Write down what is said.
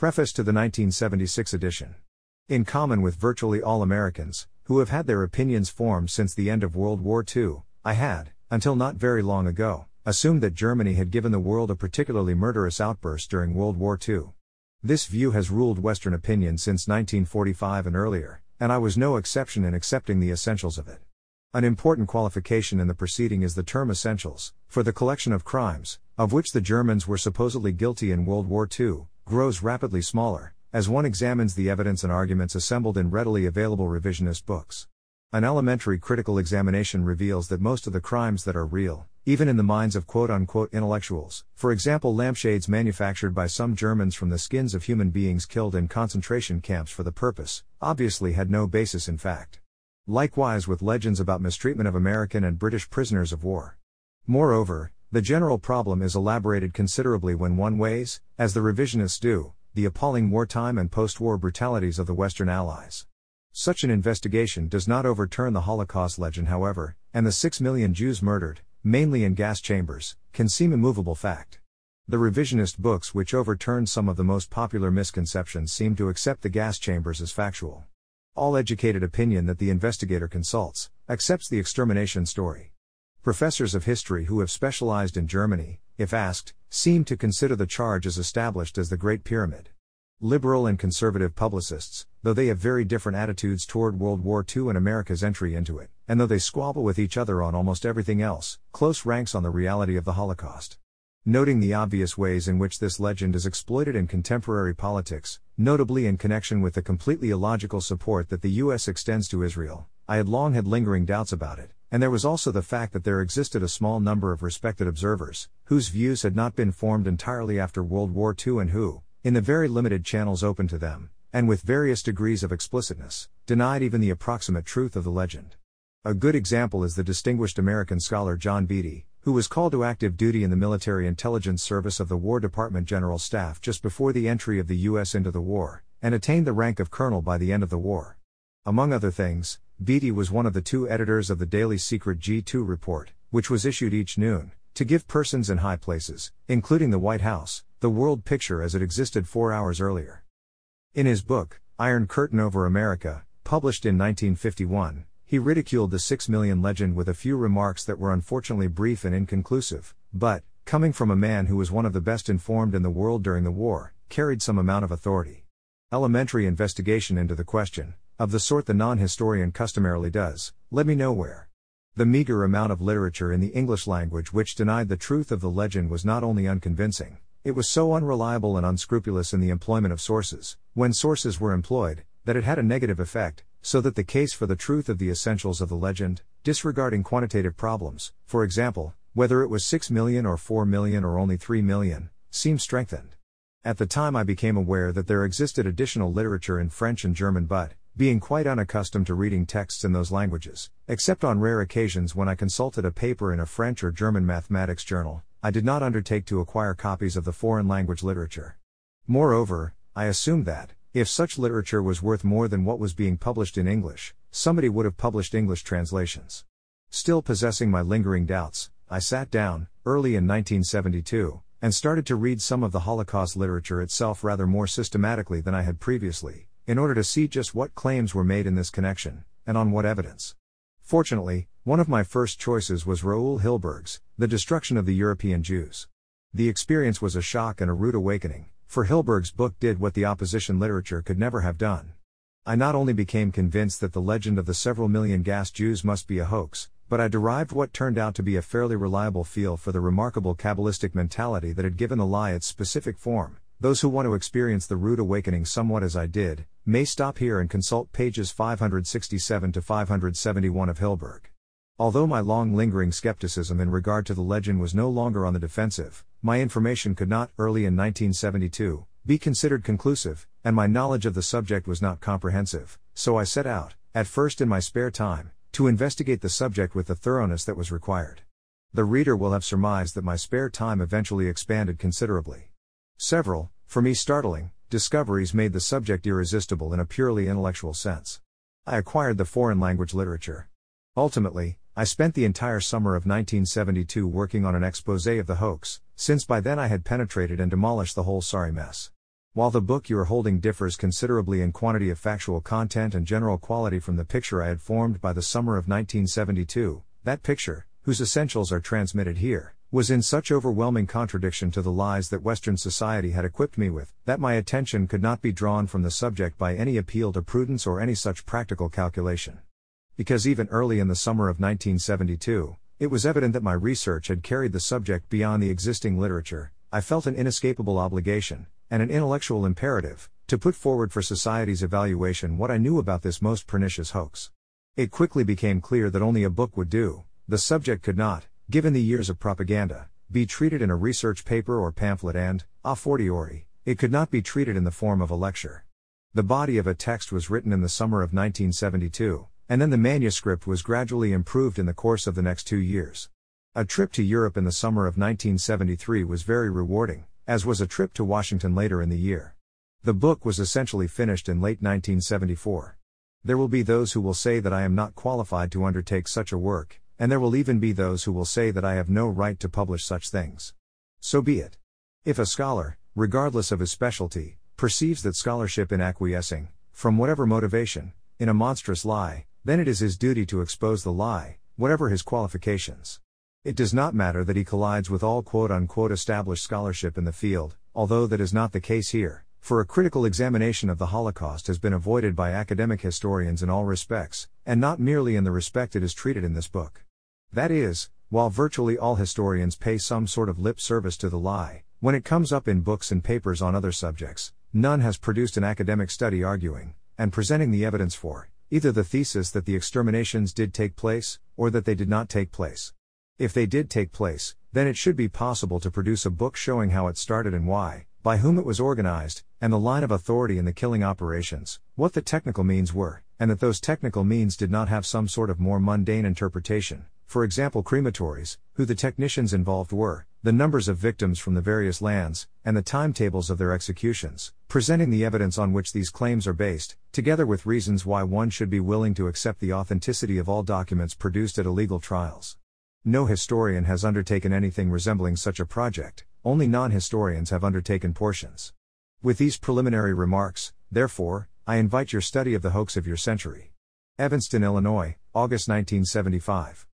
Preface to the 1976 edition. In common with virtually all Americans, who have had their opinions formed since the end of World War II, I had, until not very long ago, assumed that Germany had given the world a particularly murderous outburst during World War II. This view has ruled Western opinion since 1945 and earlier, and I was no exception in accepting the essentials of it. An important qualification in the proceeding is the term essentials, for the collection of crimes, of which the Germans were supposedly guilty in World War II, grows rapidly smaller, as one examines the evidence and arguments assembled in readily available revisionist books. An elementary critical examination reveals that most of the crimes that are real, even in the minds of quote-unquote intellectuals, for example lampshades manufactured by some Germans from the skins of human beings killed in concentration camps for the purpose, obviously had no basis in fact. Likewise with legends about mistreatment of American and British prisoners of war. Moreover, the general problem is elaborated considerably when one weighs, as the revisionists do, the appalling wartime and post-war brutalities of the Western Allies. Such an investigation does not overturn the Holocaust legend however, and the 6 million Jews murdered, mainly in gas chambers, can seem immovable fact. The revisionist books which overturn some of the most popular misconceptions seem to accept the gas chambers as factual. All educated opinion that the investigator consults, accepts the extermination story. Professors of history who have specialized in Germany, if asked, seem to consider the charge as established as the Great Pyramid. Liberal and conservative publicists, though they have very different attitudes toward World War II and America's entry into it, and though they squabble with each other on almost everything else, close ranks on the reality of the Holocaust. Noting the obvious ways in which this legend is exploited in contemporary politics, notably in connection with the completely illogical support that the U.S. extends to Israel, I had long had lingering doubts about it, and there was also the fact that there existed a small number of respected observers, whose views had not been formed entirely after World War II and who, in the very limited channels open to them, and with various degrees of explicitness, denied even the approximate truth of the legend. A good example is the distinguished American scholar John Beatty, who was called to active duty in the Military Intelligence Service of the War Department General Staff just before the entry of the U.S. into the war, and attained the rank of colonel by the end of the war. Among other things, Beatty was one of the 2 editors of the daily secret G2 report, which was issued each noon, to give persons in high places, including the White House, the world picture as it existed 4 hours earlier. In his book, Iron Curtain Over America, published in 1951, he ridiculed the 6 million legend with a few remarks that were unfortunately brief and inconclusive, but, coming from a man who was one of the best informed in the world during the war, carried some amount of authority. Elementary investigation into the question, of the sort the non-historian customarily does, led me nowhere. The meager amount of literature in the English language which denied the truth of the legend was not only unconvincing, it was so unreliable and unscrupulous in the employment of sources, when sources were employed, that it had a negative effect, so that the case for the truth of the essentials of the legend, disregarding quantitative problems, for example, whether it was 6 million or 4 million or only 3 million, seemed strengthened. At the time I became aware that there existed additional literature in French and German but, being quite unaccustomed to reading texts in those languages, except on rare occasions when I consulted a paper in a French or German mathematics journal, I did not undertake to acquire copies of the foreign language literature. Moreover, I assumed that, if such literature was worth more than what was being published in English, somebody would have published English translations. Still possessing my lingering doubts, I sat down, early in 1972, and started to read some of the Holocaust literature itself rather more systematically than I had previously, in order to see just what claims were made in this connection, and on what evidence. Fortunately, one of my first choices was Raoul Hilberg's The Destruction of the European Jews. The experience was a shock and a rude awakening, for Hilberg's book did what the opposition literature could never have done. I not only became convinced that the legend of the several million gas Jews must be a hoax, but I derived what turned out to be a fairly reliable feel for the remarkable Kabbalistic mentality that had given the lie its specific form. Those who want to experience the rude awakening somewhat as I did, may stop here and consult pages 567 to 571 of Hilberg. Although my long lingering skepticism in regard to the legend was no longer on the defensive, my information could not, early in 1972, be considered conclusive, and my knowledge of the subject was not comprehensive, so I set out, at first in my spare time, to investigate the subject with the thoroughness that was required. The reader will have surmised that my spare time eventually expanded considerably. Several, for me startling, discoveries made the subject irresistible in a purely intellectual sense. I acquired the foreign language literature. Ultimately, I spent the entire summer of 1972 working on an exposé of the hoax, since by then I had penetrated and demolished the whole sorry mess. While the book you are holding differs considerably in quantity of factual content and general quality from the picture I had formed by the summer of 1972, that picture, whose essentials are transmitted here, was in such overwhelming contradiction to the lies that Western society had equipped me with, that my attention could not be drawn from the subject by any appeal to prudence or any such practical calculation. Because even early in the summer of 1972, it was evident that my research had carried the subject beyond the existing literature, I felt an inescapable obligation, and an intellectual imperative, to put forward for society's evaluation what I knew about this most pernicious hoax. It quickly became clear that only a book would do. The subject could not, given the years of propaganda, be treated in a research paper or pamphlet and, a fortiori, it could not be treated in the form of a lecture. The body of a text was written in the summer of 1972, and then the manuscript was gradually improved in the course of the next 2 years. A trip to Europe in the summer of 1973 was very rewarding, as was a trip to Washington later in the year. The book was essentially finished in late 1974. There will be those who will say that I am not qualified to undertake such a work, and there will even be those who will say that I have no right to publish such things. So be it. If a scholar, regardless of his specialty, perceives that scholarship in acquiescing, from whatever motivation, in a monstrous lie, then it is his duty to expose the lie, whatever his qualifications. It does not matter that he collides with all quote-unquote established scholarship in the field, although that is not the case here, for a critical examination of the Holocaust has been avoided by academic historians in all respects, and not merely in the respect it is treated in this book. That is, while virtually all historians pay some sort of lip service to the lie, when it comes up in books and papers on other subjects, none has produced an academic study arguing, and presenting the evidence for, either the thesis that the exterminations did take place, or that they did not take place. If they did take place, then it should be possible to produce a book showing how it started and why, by whom it was organized, and the line of authority in the killing operations, what the technical means were, and that those technical means did not have some sort of more mundane interpretation, for example crematories, who the technicians involved were, the numbers of victims from the various lands, and the timetables of their executions, presenting the evidence on which these claims are based, together with reasons why one should be willing to accept the authenticity of all documents produced at illegal trials. No historian has undertaken anything resembling such a project, only non-historians have undertaken portions. With these preliminary remarks, therefore, I invite your study of the hoax of your century. Evanston, Illinois, August 1975.